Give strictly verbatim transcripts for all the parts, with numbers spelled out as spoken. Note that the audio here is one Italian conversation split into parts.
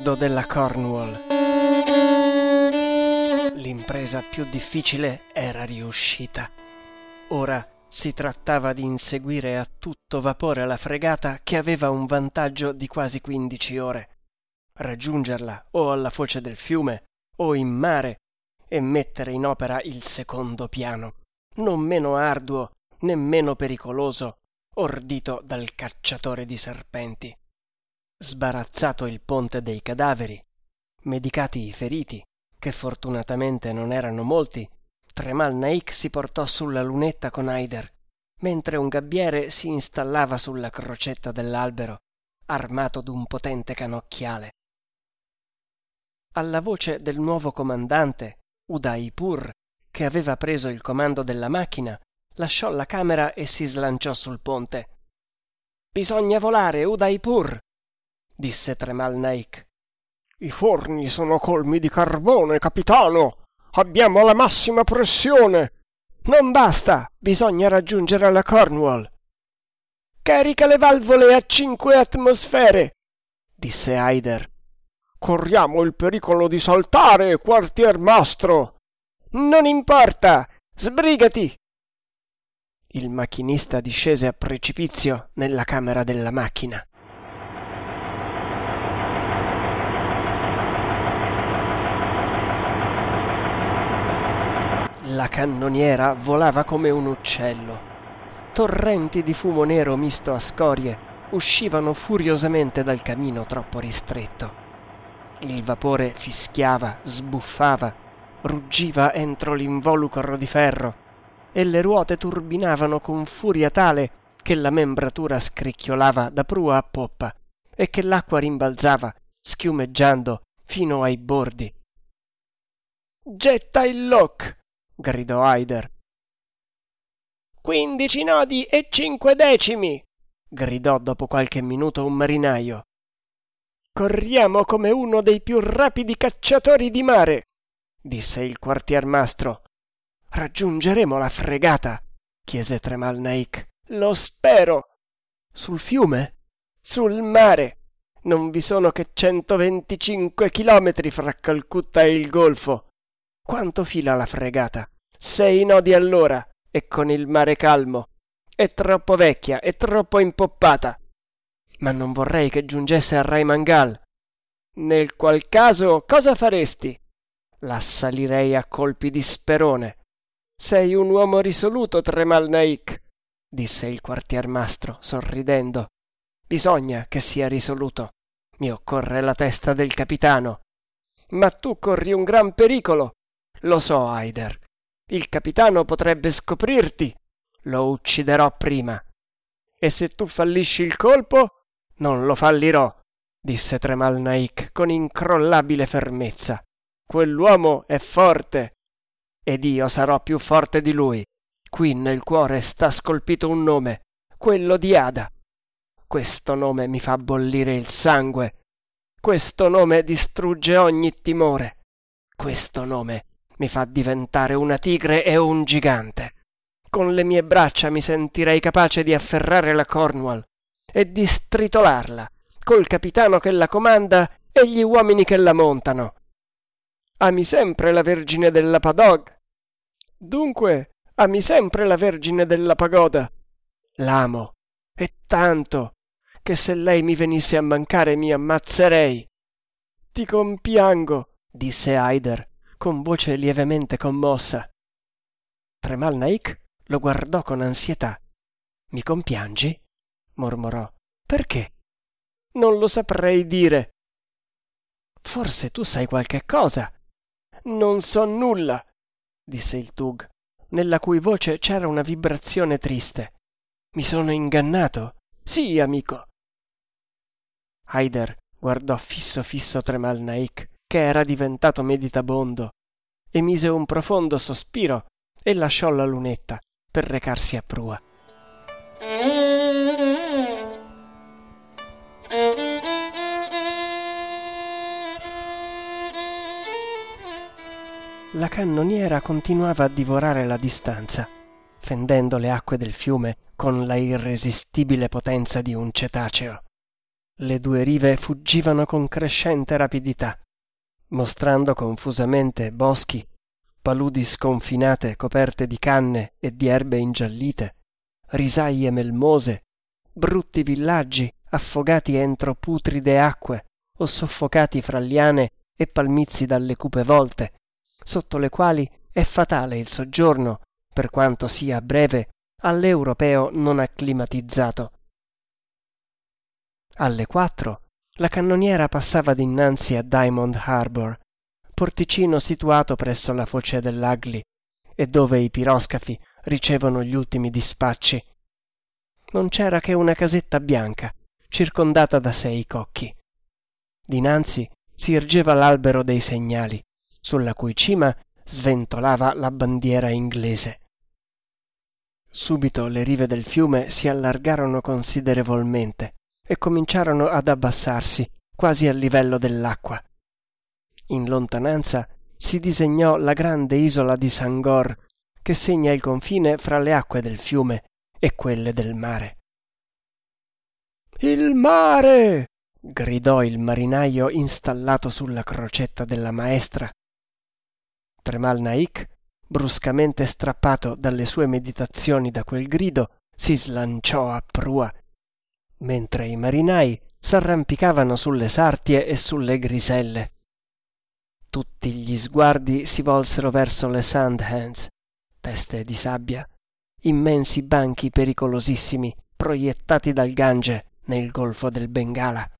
bordo della Cornwall. L'impresa più difficile era riuscita. Ora si trattava di inseguire a tutto vapore la fregata che aveva un vantaggio di quasi quindici ore. Raggiungerla o alla foce del fiume o in mare e mettere in opera il secondo piano, non meno arduo, nemmeno pericoloso, ordito dal cacciatore di serpenti. Sbarazzato il ponte dei cadaveri, medicati i feriti, che fortunatamente non erano molti, Tremal Naik si portò sulla lunetta con Haider, mentre un gabbiere si installava sulla crocetta dell'albero, armato d'un potente canocchiale. Alla voce del nuovo comandante, Udaipur, che aveva preso il comando della macchina, lasciò la camera e si slanciò sul ponte. «Bisogna volare, Udaipur!» disse Tremal Naik. «I forni sono colmi di carbone, capitano! Abbiamo la massima pressione!» «Non basta! Bisogna raggiungere la Cornwall!» «Carica le valvole a cinque atmosfere!» disse Haider. «Corriamo il pericolo di saltare, quartiermastro!» «Non importa! Sbrigati!» Il macchinista discese a precipizio nella camera della macchina. La cannoniera volava come un uccello. Torrenti di fumo nero misto a scorie uscivano furiosamente dal camino troppo ristretto. Il vapore fischiava, sbuffava, ruggiva entro l'involucro di ferro e le ruote turbinavano con furia tale che la membratura scricchiolava da prua a poppa e che l'acqua rimbalzava, schiumeggiando fino ai bordi. «Getta il lock!» gridò Haider. «Quindici nodi e cinque decimi!» gridò dopo qualche minuto un marinaio. «Corriamo come uno dei più rapidi cacciatori di mare!» disse il quartiermastro. «Raggiungeremo la fregata?» chiese Tremal Naik. «Lo spero!» «Sul fiume?» «Sul mare! Non vi sono che centoventicinque chilometri fra Calcutta e il Golfo!» «Quanto fila la fregata?» «Sei nodi all'ora e con il mare calmo. È troppo vecchia, è troppo impoppata!» «Ma non vorrei che giungesse a Raimangal!» «Nel qual caso cosa faresti?» «L'assalirei a colpi di sperone!» «Sei un uomo risoluto, Tremal Naik!» disse il quartiermastro, sorridendo. «Bisogna che sia risoluto. Mi occorre la testa del capitano!» «Ma tu corri un gran pericolo!» «Lo so, Haider!» «Il capitano potrebbe scoprirti!» «Lo ucciderò prima!» «E se tu fallisci il colpo?» «Non lo fallirò!» disse Tremal Naik con incrollabile fermezza. «Quell'uomo è forte!» «Ed io sarò più forte di lui!» Qui nel cuore sta scolpito un nome, quello di Ada. Questo nome mi fa bollire il sangue. Questo nome distrugge ogni timore. Questo nome mi fa diventare una tigre e un gigante. Con le mie braccia mi sentirei capace di afferrare la Cornwall e di stritolarla, col capitano che la comanda e gli uomini che la montano. Ami sempre la Vergine della Padog? Dunque, ami sempre la Vergine della Pagoda? L'amo, e tanto, che se lei mi venisse a mancare mi ammazzerei. Ti compiango, disse Haider, con voce lievemente commossa. Tremal Naik lo guardò con ansietà. Mi compiangi? Mormorò. Perché? Non lo saprei dire. Forse tu sai qualche cosa. Non so nulla, disse il Tug, nella cui voce c'era una vibrazione triste. Mi sono ingannato? Sì, amico. Haider guardò fisso fisso Tremal Naik, che era diventato meditabondo, emise un profondo sospiro e lasciò la lunetta per recarsi a prua. La cannoniera continuava a divorare la distanza, fendendo le acque del fiume con la irresistibile potenza di un cetaceo. Le due rive fuggivano con crescente rapidità, mostrando confusamente boschi, paludi sconfinate coperte di canne e di erbe ingiallite, risaie melmose, brutti villaggi affogati entro putride acque o soffocati fra liane e palmizi dalle cupe volte, sotto le quali è fatale il soggiorno, per quanto sia breve, all'europeo non acclimatizzato. Alle quattro la cannoniera passava dinanzi a Diamond Harbour, porticino situato presso la foce dell'Ugly e dove i piroscafi ricevono gli ultimi dispacci. Non c'era che una casetta bianca, circondata da sei cocchi. Dinanzi si ergeva l'albero dei segnali, sulla cui cima sventolava la bandiera inglese. Subito le rive del fiume si allargarono considerevolmente e cominciarono ad abbassarsi quasi al livello dell'acqua. In lontananza si disegnò la grande isola di Sangor, che segna il confine fra le acque del fiume e quelle del mare. «Il mare!» gridò il marinaio installato sulla crocetta della maestra. Tremal Naik, bruscamente strappato dalle sue meditazioni da quel grido, si slanciò a prua, mentre i marinai s'arrampicavano sulle sartie e sulle griselle. Tutti gli sguardi si volsero verso le Sandhands, teste di sabbia, immensi banchi pericolosissimi proiettati dal Gange nel golfo del Bengala.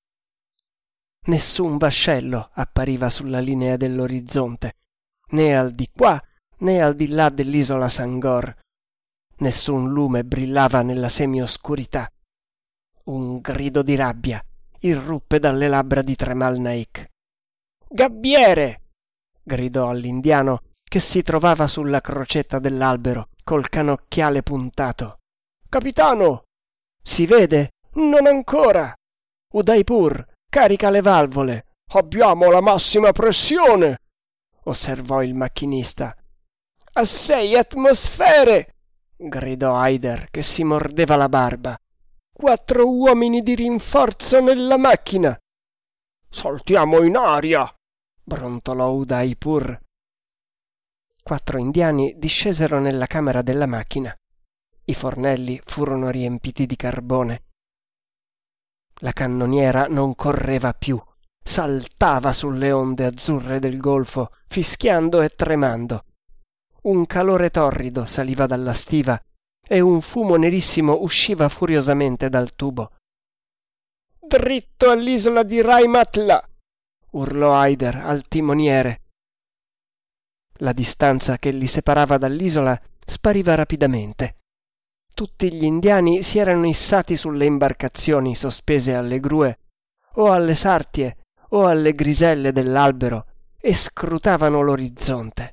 Nessun vascello appariva sulla linea dell'orizzonte, né al di qua né al di là dell'isola Sangor. Nessun lume brillava nella semioscurità. Un grido di rabbia irruppe dalle labbra di Tremal Naik. «Gabbiere!» gridò all'indiano che si trovava sulla crocetta dell'albero col canocchiale puntato. «Capitano!» «Si vede?» «Non ancora!» «Udaipur, carica le valvole!» «Abbiamo la massima pressione!» osservò il macchinista. «A sei atmosfere!» gridò Haider, che si mordeva la barba. «Quattro uomini di rinforzo nella macchina!» «Saltiamo in aria!» brontolò Udaipur. Quattro indiani discesero nella camera della macchina. I fornelli furono riempiti di carbone. La cannoniera non correva più, saltava sulle onde azzurre del golfo, fischiando e tremando. Un calore torrido saliva dalla stiva e un fumo nerissimo usciva furiosamente dal tubo. «Dritto all'isola di Raimatla!» urlò Haider al timoniere. La distanza che li separava dall'isola spariva rapidamente. Tutti gli indiani si erano issati sulle imbarcazioni sospese alle grue, o alle sartie, o alle griselle dell'albero, e scrutavano l'orizzonte.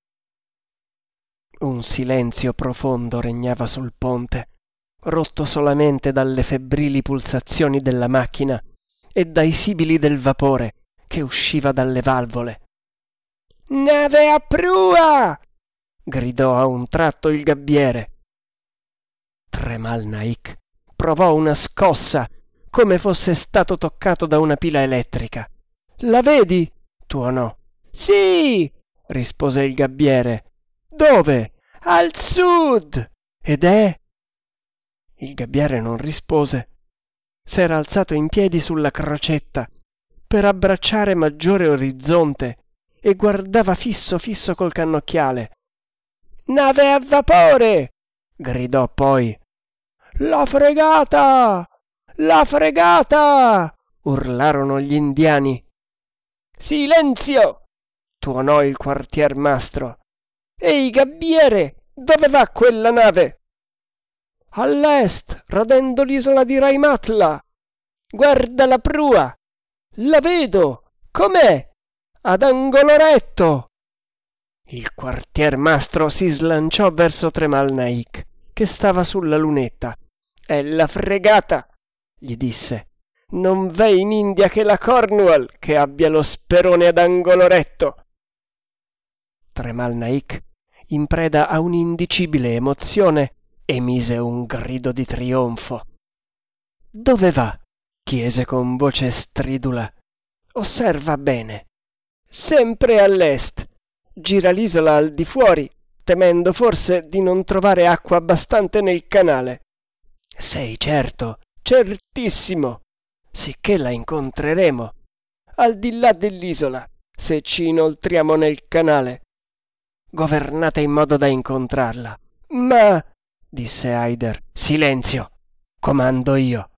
Un silenzio profondo regnava sul ponte, rotto solamente dalle febbrili pulsazioni della macchina e dai sibili del vapore che usciva dalle valvole. «Nave a prua!» gridò a un tratto il gabbiere. Tremal Naik provò una scossa, come fosse stato toccato da una pila elettrica. «La vedi?» tuonò. «Sì!» rispose il gabbiere. «Dove?» «Al sud!» «Ed è?» Il gabbiere non rispose. S'era alzato in piedi sulla crocetta per abbracciare maggiore orizzonte e guardava fisso fisso col cannocchiale. «Nave a vapore!» gridò poi. «La fregata! La fregata!» urlarono gli indiani. «Silenzio!» tuonò il quartiermastro. «Ehi, gabbiere, dove va quella nave?» «All'est, radendo l'isola di Raimatla!» «Guarda la prua!» «La vedo! Com'è?» «Ad angolo retto!» Il quartiermastro si slanciò verso Tremal Naik, che stava sulla lunetta. «È la fregata!» gli disse. «Non v'è in India che la Cornwall che abbia lo sperone ad angolo retto!» Tremal Naik, in preda a un'indicibile emozione, emise un grido di trionfo. «Dove va?» chiese con voce stridula. «Osserva bene. Sempre all'est. Gira l'isola al di fuori, temendo forse di non trovare acqua abbastanza nel canale». «Sei certo?» «Certissimo». «Sicché la incontreremo». «Al di là dell'isola, se ci inoltriamo nel canale». «Governate in modo da incontrarla». «Ma...» disse Haider. «Silenzio! Comando io».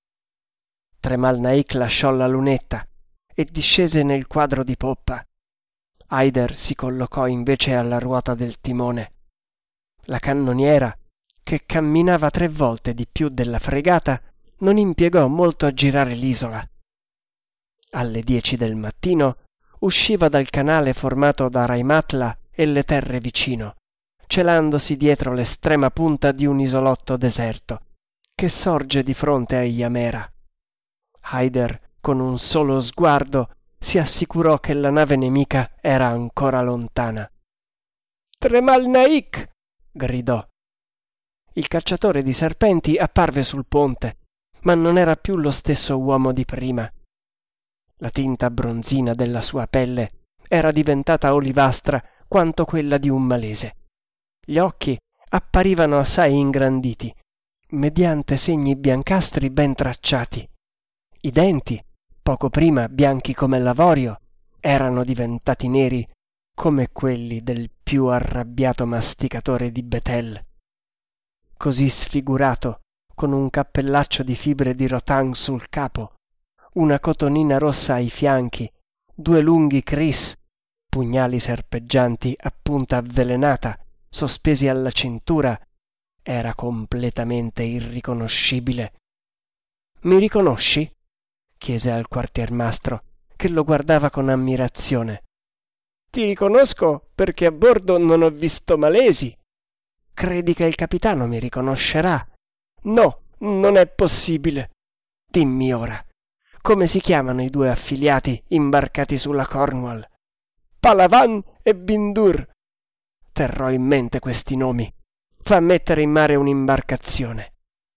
Tremal Naik lasciò la lunetta e discese nel quadro di poppa. Haider si collocò invece alla ruota del timone. La cannoniera, che camminava tre volte di più della fregata, non impiegò molto a girare l'isola. Alle dieci del mattino usciva dal canale formato da Raimatla e le terre vicino, celandosi dietro l'estrema punta di un isolotto deserto che sorge di fronte a Yamera. Haider, con un solo sguardo, si assicurò che la nave nemica era ancora lontana. «Tremal Naik!» gridò. Il cacciatore di serpenti apparve sul ponte, ma non era più lo stesso uomo di prima. La tinta bronzina della sua pelle era diventata olivastra quanto quella di un malese. Gli occhi apparivano assai ingranditi, mediante segni biancastri ben tracciati. I denti, poco prima bianchi come l'avorio, erano diventati neri come quelli del più arrabbiato masticatore di Betel. Così sfigurato, con un cappellaccio di fibre di rotan sul capo, una cotonina rossa ai fianchi, due lunghi kris, pugnali serpeggianti a punta avvelenata, sospesi alla cintura, era completamente irriconoscibile. «Mi riconosci?» chiese al quartiermastro, che lo guardava con ammirazione. «Ti riconosco perché a bordo non ho visto malesi». «Credi che il capitano mi riconoscerà?» «No, non è possibile». «Dimmi ora, come si chiamano i due affiliati imbarcati sulla Cornwall?» «Palavan e Bindur». «Terrò in mente questi nomi. Fa mettere in mare un'imbarcazione».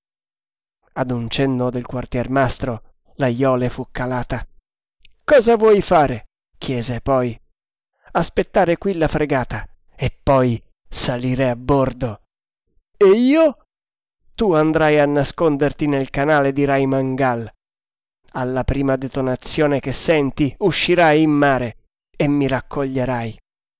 Ad un cenno del quartiermastro, la Iole fu calata. «Cosa vuoi fare?» chiese poi. «Aspettare qui la fregata e poi salire a bordo». «E io?» «Tu andrai a nasconderti nel canale di Raimangal. Alla prima detonazione che senti uscirai in mare e mi raccoglierai».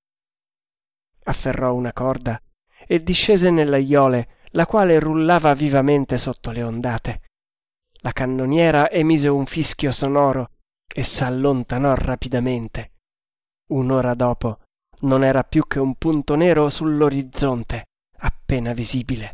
Afferrò una corda e discese nella Iole, la quale rullava vivamente sotto le ondate. La cannoniera emise un fischio sonoro e s'allontanò rapidamente. Un'ora dopo non era più che un punto nero sull'orizzonte, appena visibile.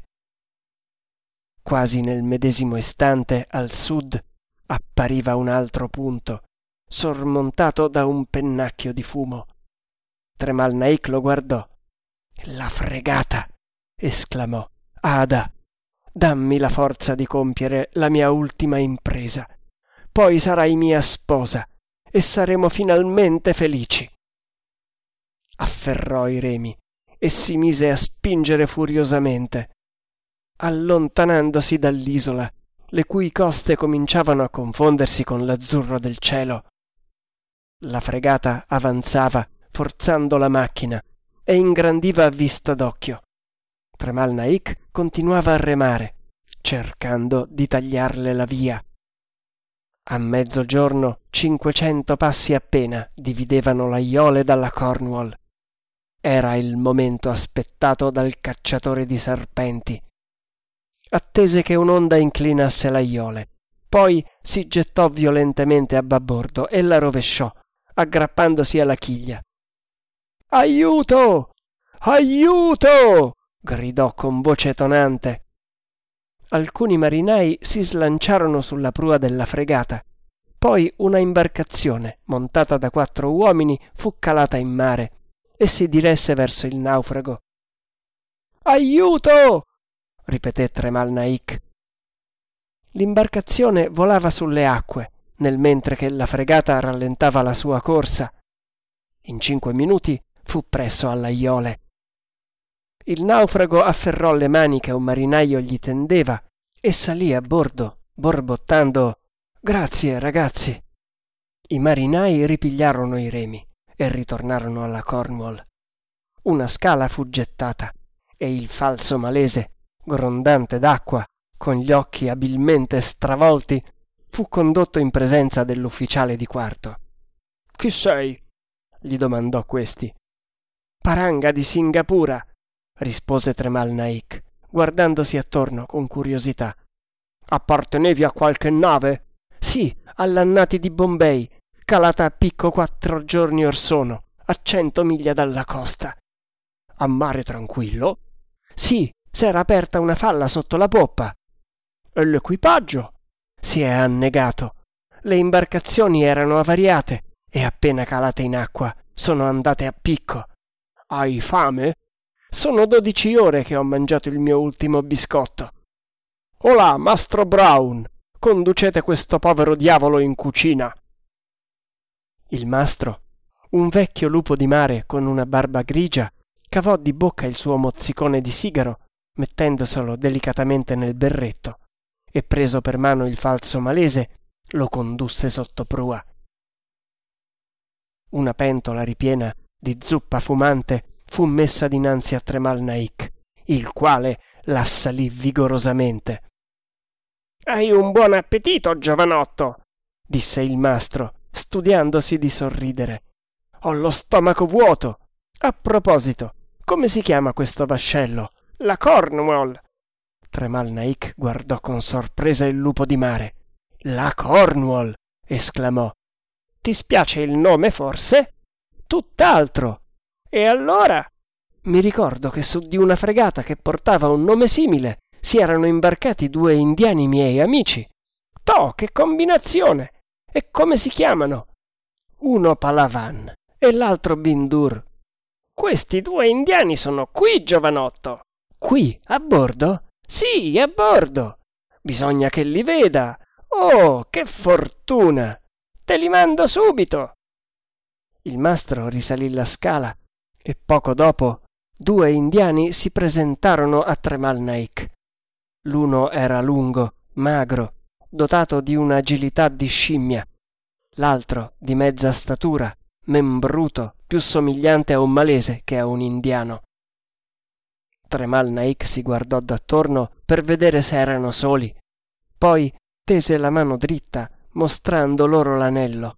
Quasi nel medesimo istante, al sud, appariva un altro punto, sormontato da un pennacchio di fumo. Tremal Naik lo guardò. «La fregata!» esclamò. «Ada, dammi la forza di compiere la mia ultima impresa. Poi sarai mia sposa e saremo finalmente felici». Afferrò i remi e si mise a spingere furiosamente. Allontanandosi dall'isola, le cui coste cominciavano a confondersi con l'azzurro del cielo. La fregata avanzava, forzando la macchina, e ingrandiva a vista d'occhio. Tremal Naik continuava a remare, cercando di tagliarle la via. A mezzogiorno cinquecento passi appena dividevano la Iole dalla Cornwall. Era il momento aspettato dal cacciatore di serpenti. Attese che un'onda inclinasse la Iole, poi si gettò violentemente a babordo e la rovesciò, aggrappandosi alla chiglia. «Aiuto! Aiuto!» gridò con voce tonante. Alcuni marinai si slanciarono sulla prua della fregata. Poi una imbarcazione, montata da quattro uomini, fu calata in mare e si diresse verso il naufrago. «Aiuto!» ripeté Tremal Naik. L'imbarcazione volava sulle acque, nel mentre che la fregata rallentava la sua corsa. In cinque minuti fu presso alla Iole. Il naufrago afferrò le mani che un marinaio gli tendeva e salì a bordo, borbottando: Grazie, ragazzi. I marinai ripigliarono i remi e ritornarono alla Cornwall. Una scala fu gettata e il falso malese, grondante d'acqua, con gli occhi abilmente stravolti, fu condotto in presenza dell'ufficiale di quarto. «Chi sei?» gli domandò questi. «Paranga di Singapura», rispose Tremal Naik, guardandosi attorno con curiosità. «Appartenevi a qualche nave?» «Sì, all'Annati di Bombay, calata a picco quattro giorni or sono, a cento miglia dalla costa». «A mare tranquillo?» «Sì, s'era aperta una falla sotto la poppa». «E l'equipaggio?» «Si è annegato. Le imbarcazioni erano avariate e appena calate in acqua sono andate a picco». «Hai fame?» «Sono dodici ore che ho mangiato il mio ultimo biscotto». «Olà, mastro Brown, conducete questo povero diavolo in cucina». Il mastro, un vecchio lupo di mare con una barba grigia, cavò di bocca il suo mozzicone di sigaro, mettendoselo delicatamente nel berretto, e preso per mano il falso malese, lo condusse sotto prua. Una pentola ripiena di zuppa fumante fu messa dinanzi a Tremal Naik, il quale l'assalì vigorosamente. «Hai un buon appetito, giovanotto», disse il mastro, studiandosi di sorridere. «Ho lo stomaco vuoto. A proposito, come si chiama questo vascello?» «La Cornwall». Tremal Naik guardò con sorpresa il lupo di mare. «La Cornwall!» esclamò. «Ti spiace il nome, forse?» «Tutt'altro». «E allora?» «Mi ricordo che su di una fregata che portava un nome simile si erano imbarcati due indiani miei amici». «Toh, che combinazione! E come si chiamano?» «Uno Palavan e l'altro Bindur». «Questi due indiani sono qui, giovanotto». «Qui, a bordo?» «Sì, a bordo». «Bisogna che li veda». «Oh, che fortuna! Te li mando subito». Il mastro risalì la scala e poco dopo due indiani si presentarono a Tremal Naik. L'uno era lungo, magro, dotato di un'agilità di scimmia, l'altro di mezza statura, membruto, più somigliante a un malese che a un indiano. Tremal Naik si guardò d'attorno per vedere se erano soli, poi tese la mano dritta mostrando loro l'anello.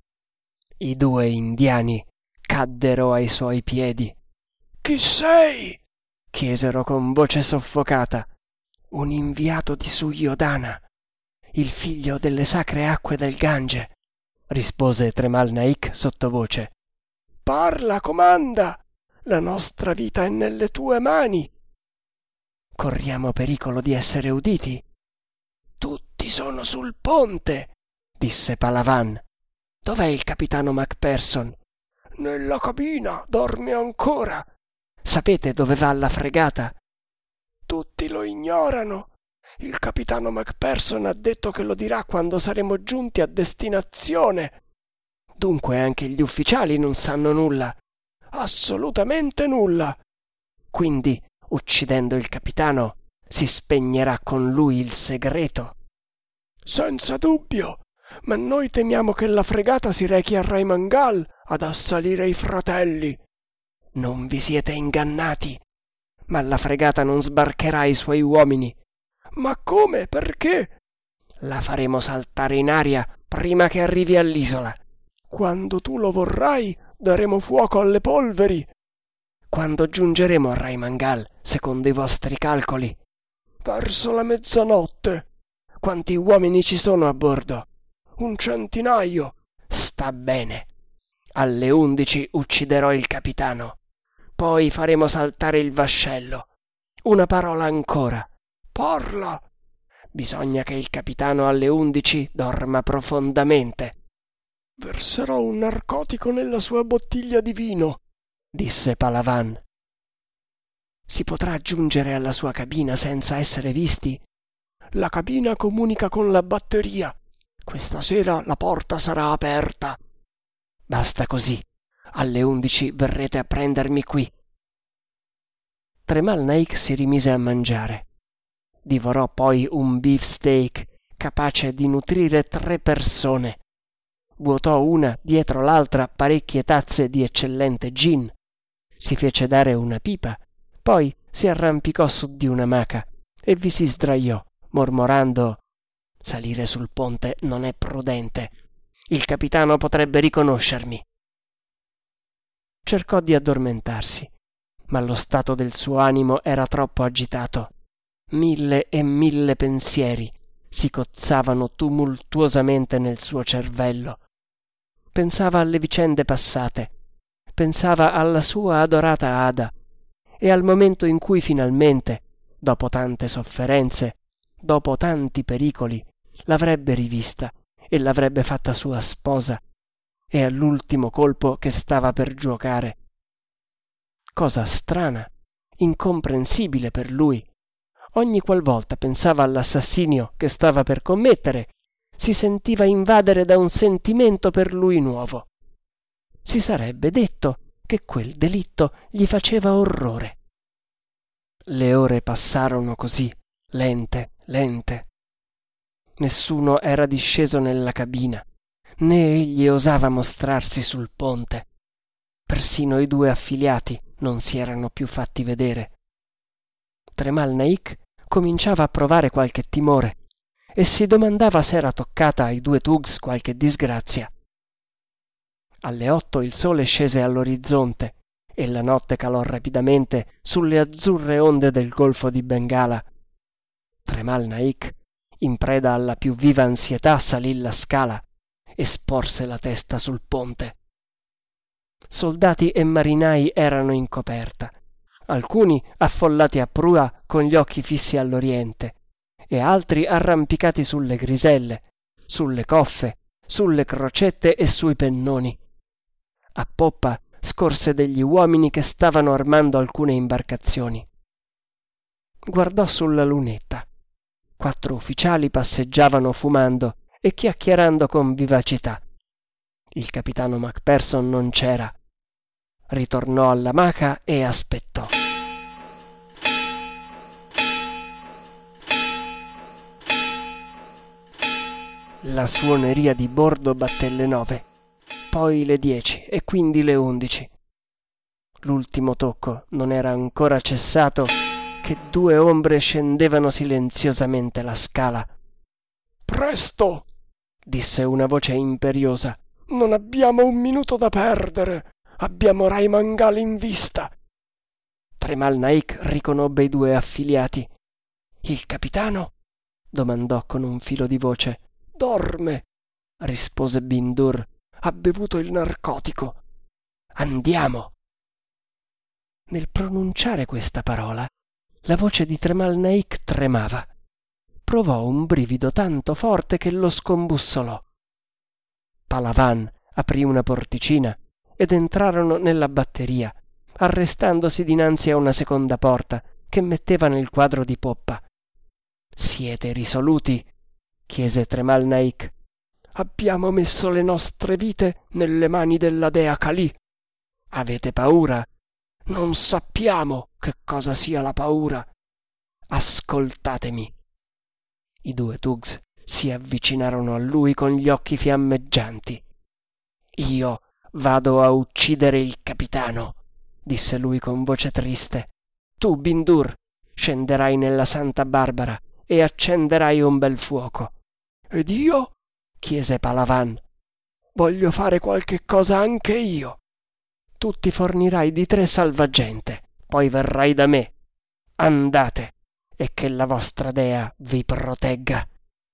I due indiani caddero ai suoi piedi. «Chi sei?» chiesero con voce soffocata. «Un inviato di Suryodhana, il figlio delle sacre acque del Gange», rispose Tremal Naik sottovoce. «Parla, comanda! La nostra vita è nelle tue mani». «Corriamo pericolo di essere uditi?» «Tutti sono sul ponte», disse Palavan. «Dov'è il capitano Macpherson?» «Nella cabina, dorme ancora». «Sapete dove va la fregata?» «Tutti lo ignorano. Il capitano Macpherson ha detto che lo dirà quando saremo giunti a destinazione». «Dunque anche gli ufficiali non sanno nulla?» «Assolutamente nulla». «Quindi, uccidendo il capitano, si spegnerà con lui il segreto?» «Senza dubbio, ma noi temiamo che la fregata si rechi a Raimangal ad assalire i fratelli». «Non vi siete ingannati, ma la fregata non sbarcherà i suoi uomini». «Ma come? Perché?» «La faremo saltare in aria prima che arrivi all'isola». «Quando tu lo vorrai, daremo fuoco alle polveri». «Quando giungeremo a Raimangal, secondo i vostri calcoli?» «Verso la mezzanotte». «Quanti uomini ci sono a bordo?» «Un centinaio». «Sta bene. Alle undici ucciderò il capitano. Poi faremo saltare il vascello. Una parola ancora». «Parla». «Bisogna che il capitano alle undici dorma profondamente». «Verserò un narcotico nella sua bottiglia di vino», disse Palavan. «Si potrà giungere alla sua cabina senza essere visti?» «La cabina comunica con la batteria. Questa sera la porta sarà aperta». «Basta così. Alle undici verrete a prendermi qui». Tremal Naik si rimise a mangiare. Divorò poi un beefsteak capace di nutrire tre persone. Vuotò una dietro l'altra parecchie tazze di eccellente gin, si fece dare una pipa, poi si arrampicò su di un'amaca e vi si sdraiò, mormorando: «Salire sul ponte non è prudente. Il capitano potrebbe riconoscermi». Cercò di addormentarsi, ma lo stato del suo animo era troppo agitato. Mille e mille pensieri si cozzavano tumultuosamente nel suo cervello. Pensava alle vicende passate, pensava alla sua adorata Ada e al momento in cui finalmente, dopo tante sofferenze, dopo tanti pericoli, l'avrebbe rivista e l'avrebbe fatta sua sposa, e all'ultimo colpo che stava per giuocare. Cosa strana, incomprensibile per lui. Ogni qualvolta pensava all'assassinio che stava per commettere, si sentiva invadere da un sentimento per lui nuovo. Si sarebbe detto che quel delitto gli faceva orrore. Le ore passarono così, lente, lente. Nessuno era disceso nella cabina, né egli osava mostrarsi sul ponte. Persino i due affiliati non si erano più fatti vedere. Tremal Naik cominciava a provare qualche timore e si domandava se era toccata ai due Tughs qualche disgrazia. Alle otto il sole scese all'orizzonte e la notte calò rapidamente sulle azzurre onde del golfo di Bengala. Tremal Naik, in preda alla più viva ansietà, salì la scala e sporse la testa sul ponte. Soldati e marinai erano in coperta, alcuni affollati a prua con gli occhi fissi all'oriente e altri arrampicati sulle griselle, sulle coffe, sulle crocette e sui pennoni. A poppa scorse degli uomini che stavano armando alcune imbarcazioni. Guardò sulla lunetta. Quattro ufficiali passeggiavano fumando e chiacchierando con vivacità. Il capitano Macpherson non c'era. Ritornò all'amaca e aspettò. La suoneria di bordo batté le nove, poi le dieci e quindi le undici. L'ultimo tocco non era ancora cessato che due ombre scendevano silenziosamente la scala. «Presto!» disse una voce imperiosa. «Non abbiamo un minuto da perdere. Abbiamo Rai Mangal in vista». Tremal Naik riconobbe i due affiliati. «Il capitano?» domandò con un filo di voce. «Dorme», rispose Bindur. «Ha bevuto il narcotico». «Andiamo». Nel pronunciare questa parola, la voce di Tremal Naik tremava. Provò un brivido tanto forte che lo scombussolò. Palavan aprì una porticina ed entrarono nella batteria, arrestandosi dinanzi a una seconda porta che metteva nel quadro di poppa. «Siete risoluti?» chiese Tremal Naik. «Abbiamo messo le nostre vite nelle mani della dea Kali. Avete paura?» «Non sappiamo che cosa sia la paura. Ascoltatemi». I due Tughs si avvicinarono a lui con gli occhi fiammeggianti. «Io vado a uccidere il capitano», disse lui con voce triste. «Tu, Bindur, scenderai nella Santa Barbara e accenderai un bel fuoco». «Ed io?» chiese Palavan. «Voglio fare qualche cosa anche io». «Tu ti fornirai di tre salvagente, poi verrai da me. Andate, e che la vostra dea vi protegga».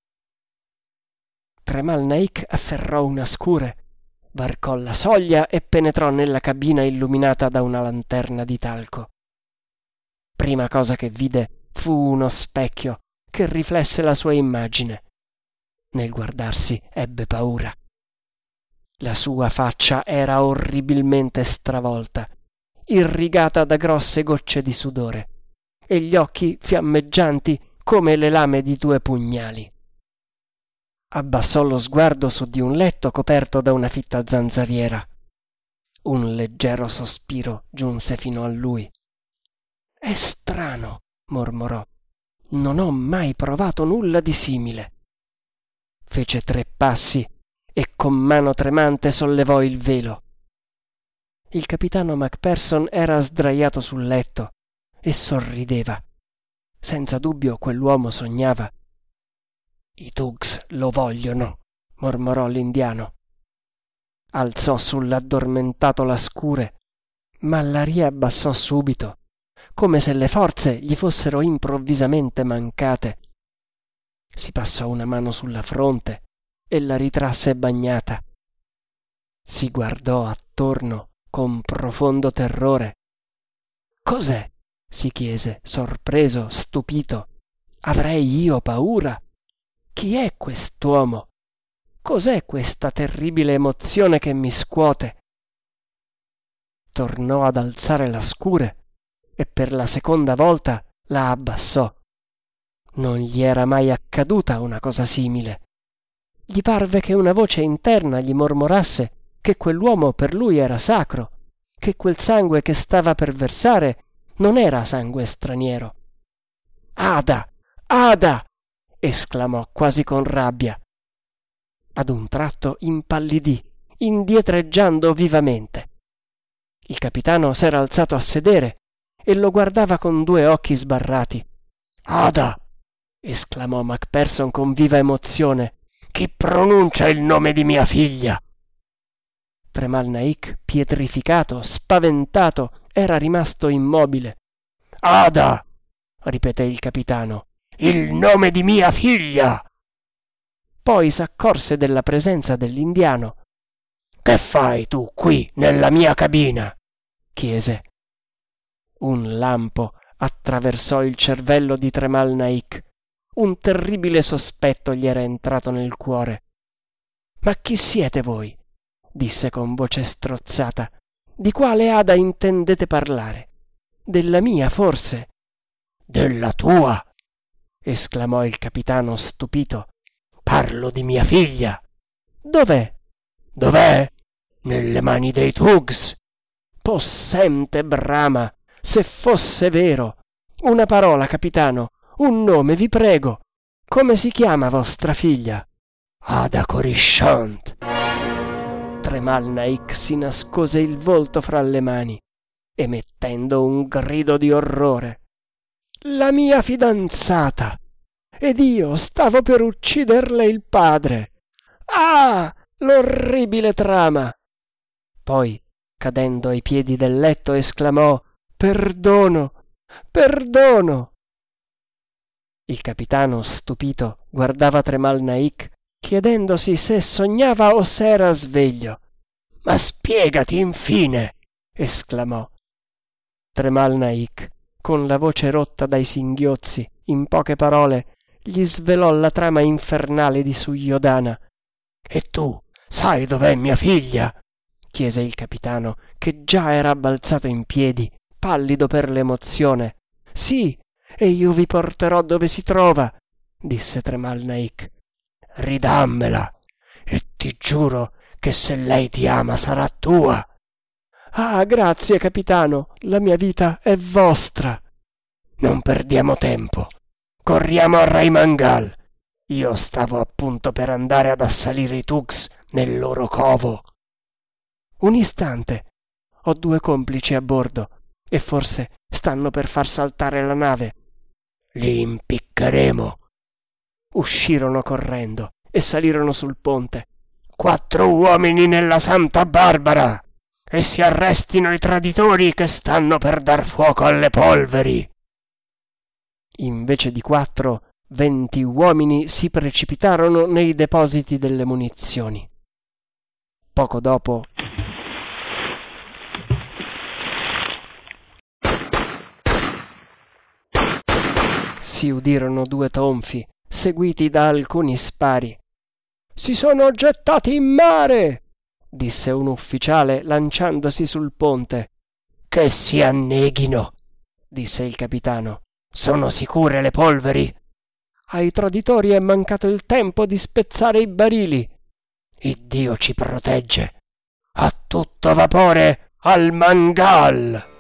Tremal Naik afferrò una scure, varcò la soglia e penetrò nella cabina illuminata da una lanterna di talco. Prima cosa che vide fu uno specchio che riflesse la sua immagine. Nel guardarsi ebbe paura. La sua faccia era orribilmente stravolta, irrigata da grosse gocce di sudore, e gli occhi fiammeggianti come le lame di due pugnali. Abbassò lo sguardo su di un letto coperto da una fitta zanzariera. Un leggero sospiro giunse fino a lui. «È strano», mormorò. «Non ho mai provato nulla di simile». fece tre passi e con mano tremante sollevò il velo. Il capitano Macpherson era sdraiato sul letto e sorrideva. Senza dubbio quell'uomo sognava. «I Tugs lo vogliono», mormorò l'indiano. Alzò sull'addormentato la scure, ma la riabbassò subito, come se le forze gli fossero improvvisamente mancate. Si passò una mano sulla fronte e la ritrasse bagnata. Si guardò attorno con profondo terrore. «Cos'è?» si chiese, sorpreso, stupito. «Avrei io paura? Chi è quest'uomo? Cos'è questa terribile emozione che mi scuote?» Tornò ad alzare la scure e per la seconda volta la abbassò. Non gli era mai accaduta una cosa simile. Gli parve che una voce interna gli mormorasse che quell'uomo per lui era sacro, che quel sangue che stava per versare non era sangue straniero. «Ada! Ada!» esclamò quasi con rabbia. Ad un tratto impallidì, indietreggiando vivamente. Il capitano s'era alzato a sedere e lo guardava con due occhi sbarrati. «Ada!» esclamò Macpherson con viva emozione. «Chi pronuncia il nome di mia figlia?» Tremal Naik, pietrificato, spaventato, era rimasto immobile. «Ada!» ripeté il capitano. «Il nome di mia figlia!» Poi s'accorse della presenza dell'indiano. «Che fai tu qui nella mia cabina?» chiese. Un lampo attraversò il cervello di Tremal Naik. Un terribile sospetto gli era entrato nel cuore. «Ma chi siete voi?» disse con voce strozzata. «Di quale Ada intendete parlare? Della mia, forse?» «Della tua!» esclamò il capitano stupito. «Parlo di mia figlia!» «Dov'è?» «Dov'è? Nelle mani dei Tugs!» «Possente Brahma! Se fosse vero! Una parola, capitano! Un nome, vi prego! Come si chiama vostra figlia?» «Ada Corishant!» Tremal Naik si nascose il volto fra le mani, emettendo un grido di orrore. «La mia fidanzata! Ed io stavo per ucciderle il padre! Ah! L'orribile trama!» Poi, cadendo ai piedi del letto, esclamò: «Perdono! Perdono!» Il capitano, stupito, guardava Tremal Naik, chiedendosi se sognava o se era sveglio. «Ma spiegati infine!» esclamò. Tremal Naik, con la voce rotta dai singhiozzi, in poche parole, gli svelò la trama infernale di Sulyodhana. «E tu sai dov'è mia figlia?» chiese il capitano, che già era balzato in piedi, pallido per l'emozione. «Sì, e io vi porterò dove si trova», disse Tremal Naik. «Ridammela, e ti giuro che se lei ti ama sarà tua». «Ah, grazie, capitano, la mia vita è vostra». «Non perdiamo tempo, corriamo a Raimangal. Io stavo appunto per andare ad assalire i Tugs nel loro covo». «Un istante, ho due complici a bordo e forse stanno per far saltare la nave». «Li impiccheremo». Uscirono correndo e salirono sul ponte. «Quattro uomini nella Santa Barbara, e si arrestino i traditori che stanno per dar fuoco alle polveri». Invece di quattro, venti uomini si precipitarono nei depositi delle munizioni. Poco dopo si udirono due tonfi, seguiti da alcuni spari. «Si sono gettati in mare!» disse un ufficiale lanciandosi sul ponte. «Che si anneghino!» disse il capitano. «Sono sicure le polveri?» «Ai traditori è mancato il tempo di spezzare i barili». «Iddio ci protegge! A tutto vapore al Mangal!»